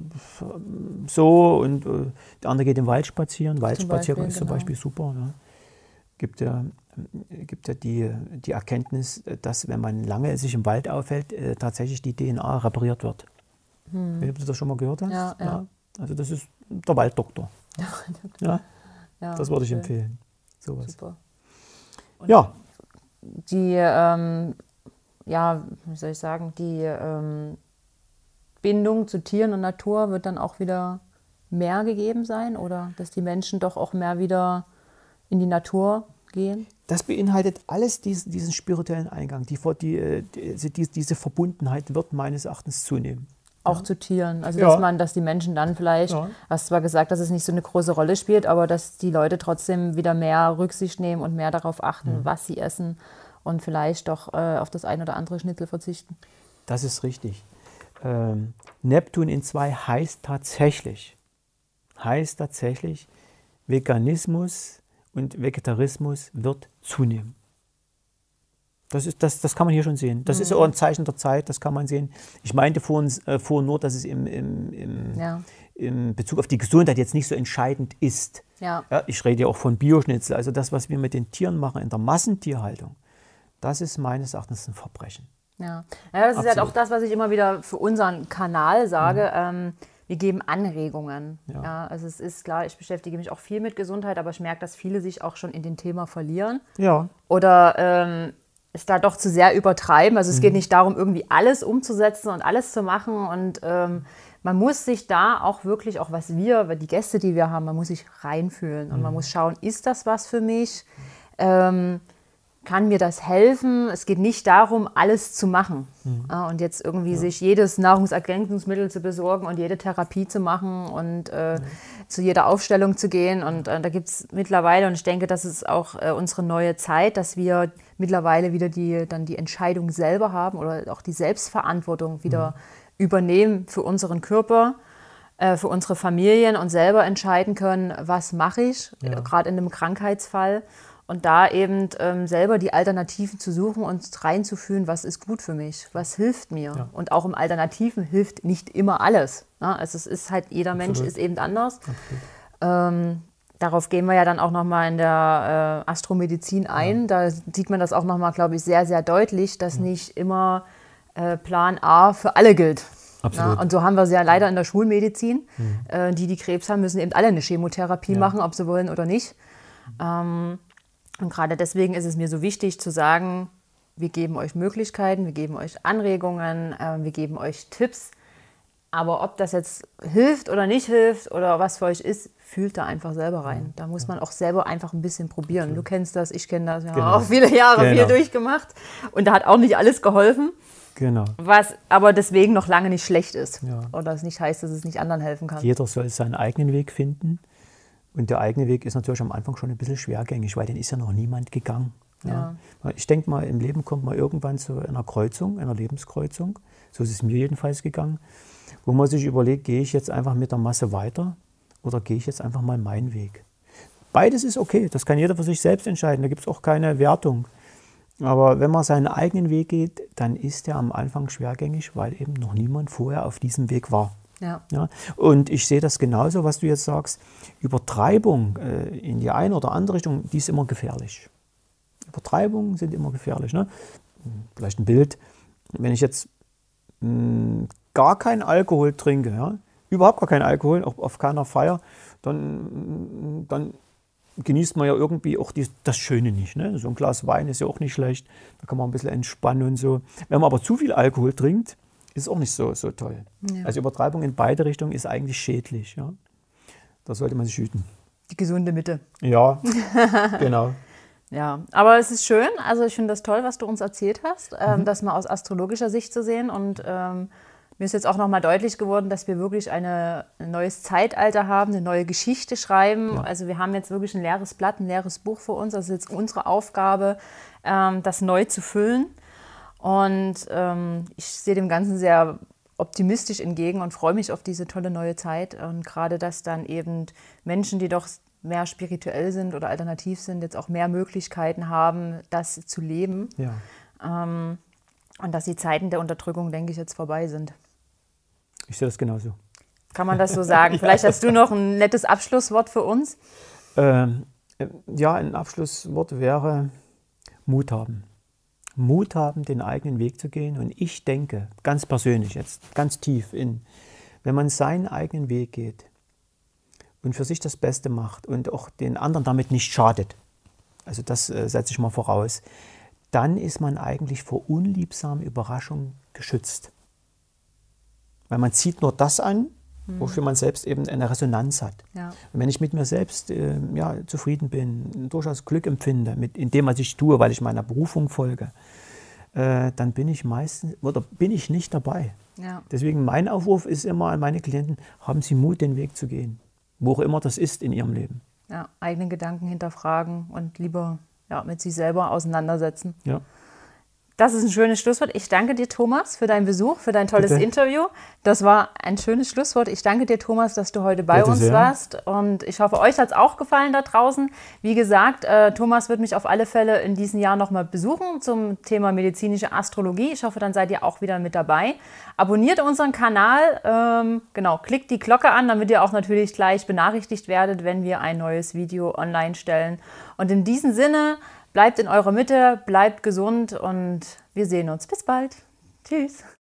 so und äh, der andere geht im Wald spazieren. Waldspaziergang ist zum genau. Beispiel super. Ja. Gibt ja, gibt ja die, die Erkenntnis, dass wenn man lange sich im Wald aufhält, äh, tatsächlich die D N A repariert wird. Hm. Ob du das schon mal gehört hast? Ja, ja. Ja. Also das ist der Walddoktor. Ja, ja, das würde ich schön. empfehlen. Sowas. Super. Und ja. Die, ähm, ja, wie soll ich sagen, die ähm, Bindung zu Tieren und Natur wird dann auch wieder mehr gegeben sein oder dass die Menschen doch auch mehr wieder in die Natur gehen? Das beinhaltet alles diesen, diesen spirituellen Eingang. Die, die, die, diese Verbundenheit wird meines Erachtens zunehmen. Auch ja. zu Tieren. Also ja. dass man, dass die Menschen dann vielleicht, ja. hast zwar gesagt, dass es nicht so eine große Rolle spielt, aber dass die Leute trotzdem wieder mehr Rücksicht nehmen und mehr darauf achten, mhm. was sie essen und vielleicht doch äh, auf das ein oder andere Schnitzel verzichten. Das ist richtig. Ähm, Neptun in zwei heißt tatsächlich, heißt tatsächlich, Veganismus und Vegetarismus wird zunehmen. Das, ist, das, das kann man hier schon sehen. Das mhm. ist auch ein Zeichen der Zeit, das kann man sehen. Ich meinte vorhin, äh, vorhin nur, dass es im, im, im, ja. im Bezug auf die Gesundheit jetzt nicht so entscheidend ist. Ja. Ja, ich rede ja auch von Bioschnitzel. Also das, was wir mit den Tieren machen in der Massentierhaltung, das ist meines Erachtens ein Verbrechen. Ja, ja das ist Absolut. Halt auch das, was ich immer wieder für unseren Kanal sage. Mhm. Ähm, wir geben Anregungen. Ja. Ja, also es ist klar, ich beschäftige mich auch viel mit Gesundheit, aber ich merke, dass viele sich auch schon in dem Thema verlieren. Ja. Oder ähm, es da doch zu sehr übertreiben. Also es mhm. geht nicht darum, irgendwie alles umzusetzen und alles zu machen. Und ähm, man muss sich da auch wirklich, auch was wir, die Gäste, die wir haben, man muss sich reinfühlen. Und mhm. man muss schauen, ist das was für mich? Ähm, kann mir das helfen? Es geht nicht darum, alles zu machen. Mhm. Ja, und jetzt irgendwie ja. sich jedes Nahrungsergänzungsmittel zu besorgen und jede Therapie zu machen und äh, mhm. zu jeder Aufstellung zu gehen. Und äh, da gibt es mittlerweile, und ich denke, das ist auch äh, unsere neue Zeit, dass wir mittlerweile wieder die, dann die Entscheidung selber haben oder auch die Selbstverantwortung wieder mhm. übernehmen für unseren Körper, äh, für unsere Familien und selber entscheiden können, was mache ich, ja. äh, gerade in einem Krankheitsfall. Und da eben ähm, selber die Alternativen zu suchen und reinzufühlen, was ist gut für mich, was hilft mir. Ja. Und auch im Alternativen hilft nicht immer alles. Ne? Also es ist halt, jeder Absolut. Mensch ist eben anders. Ähm, darauf gehen wir ja dann auch nochmal in der äh, Astromedizin ein. Ja. Da sieht man das auch nochmal, glaube ich, sehr, sehr deutlich, dass ja. nicht immer äh, Plan A für alle gilt. Absolut. Ja, und so haben wir es ja leider in der Schulmedizin. Mhm. Äh, die, die Krebs haben, müssen eben alle eine Chemotherapie ja. machen, ob sie wollen oder nicht. Ähm, Und gerade deswegen ist es mir so wichtig zu sagen, wir geben euch Möglichkeiten, wir geben euch Anregungen, äh, wir geben euch Tipps. Aber ob das jetzt hilft oder nicht hilft oder was für euch ist, fühlt da einfach selber rein. Da muss man auch selber einfach ein bisschen probieren. Du kennst das, ich kenne das, wir genau. haben auch viele Jahre genau. viel durchgemacht. Und da hat auch nicht alles geholfen. Genau. Was aber deswegen noch lange nicht schlecht ist. Ja. Oder es nicht heißt, dass es nicht anderen helfen kann. Jeder soll seinen eigenen Weg finden. Und der eigene Weg ist natürlich am Anfang schon ein bisschen schwergängig, weil den ist ja noch niemand gegangen. Ja. Ja. Ich denke mal, im Leben kommt man irgendwann zu einer Kreuzung, einer Lebenskreuzung. So ist es mir jedenfalls gegangen, wo man sich überlegt, gehe ich jetzt einfach mit der Masse weiter oder gehe ich jetzt einfach mal meinen Weg. Beides ist okay, das kann jeder für sich selbst entscheiden, da gibt es auch keine Wertung. Aber wenn man seinen eigenen Weg geht, dann ist der am Anfang schwergängig, weil eben noch niemand vorher auf diesem Weg war. Ja. Ja, und ich sehe das genauso, was du jetzt sagst. Übertreibung äh, in die eine oder andere Richtung, die ist immer gefährlich. Übertreibungen sind immer gefährlich. Ne? Vielleicht ein Bild, wenn ich jetzt mh, gar keinen Alkohol trinke, ja? Überhaupt gar keinen Alkohol, auch auf keiner Feier, dann, dann genießt man ja irgendwie auch die, das Schöne nicht. Ne? So ein Glas Wein ist ja auch nicht schlecht, da kann man ein bisschen entspannen und so. Wenn man aber zu viel Alkohol trinkt, ist auch nicht so, so toll. Ja. Also Übertreibung in beide Richtungen ist eigentlich schädlich. Ja? Da sollte man sich hüten. Die gesunde Mitte. Ja, genau. Ja, aber es ist schön. Also ich finde das toll, was du uns erzählt hast, ähm, Mhm. das mal aus astrologischer Sicht zu sehen. Und ähm, mir ist jetzt auch nochmal deutlich geworden, dass wir wirklich eine, ein neues Zeitalter haben, eine neue Geschichte schreiben. Ja. Also wir haben jetzt wirklich ein leeres Blatt, ein leeres Buch vor uns. Das ist jetzt unsere Aufgabe, ähm, das neu zu füllen. Und ähm, ich sehe dem Ganzen sehr optimistisch entgegen und freue mich auf diese tolle neue Zeit. Und gerade, dass dann eben Menschen, die doch mehr spirituell sind oder alternativ sind, jetzt auch mehr Möglichkeiten haben, das zu leben. Ja. Ähm, und dass die Zeiten der Unterdrückung, denke ich, jetzt vorbei sind. Ich sehe das genauso. Kann man das so sagen? Vielleicht hast du noch ein nettes Abschlusswort für uns? Ähm, ja, ein Abschlusswort wäre Mut haben. Mut haben, den eigenen Weg zu gehen. Und ich denke, ganz persönlich jetzt, ganz tief in, wenn man seinen eigenen Weg geht und für sich das Beste macht und auch den anderen damit nicht schadet. Also das äh, setze ich mal voraus. Dann ist man eigentlich vor unliebsamen Überraschungen geschützt. Weil man zieht nur das an, wofür man selbst eben eine Resonanz hat. Ja. Und wenn ich mit mir selbst äh, ja, zufrieden bin, durchaus Glück empfinde mit in dem, was ich tue, weil ich meiner Berufung folge, äh, dann bin ich meistens oder bin ich nicht dabei. Ja. Deswegen mein Aufruf ist immer an meine Klienten: Haben Sie Mut, den Weg zu gehen, wo auch immer das ist in Ihrem Leben. Ja, eigene Gedanken hinterfragen und lieber ja, mit sich selber auseinandersetzen. Ja. Das ist ein schönes Schlusswort. Ich danke dir, Thomas, für deinen Besuch, für dein tolles Bitte. Interview. Das war ein schönes Schlusswort. Ich danke dir, Thomas, dass du heute bei Bitte uns sehr. warst. Und ich hoffe, euch hat es auch gefallen da draußen. Wie gesagt, äh, Thomas wird mich auf alle Fälle in diesem Jahr nochmal besuchen zum Thema medizinische Astrologie. Ich hoffe, dann seid ihr auch wieder mit dabei. Abonniert unseren Kanal, ähm, genau, klickt die Glocke an, damit ihr auch natürlich gleich benachrichtigt werdet, wenn wir ein neues Video online stellen. Und in diesem Sinne, bleibt in eurer Mitte, bleibt gesund und wir sehen uns. Bis bald. Tschüss.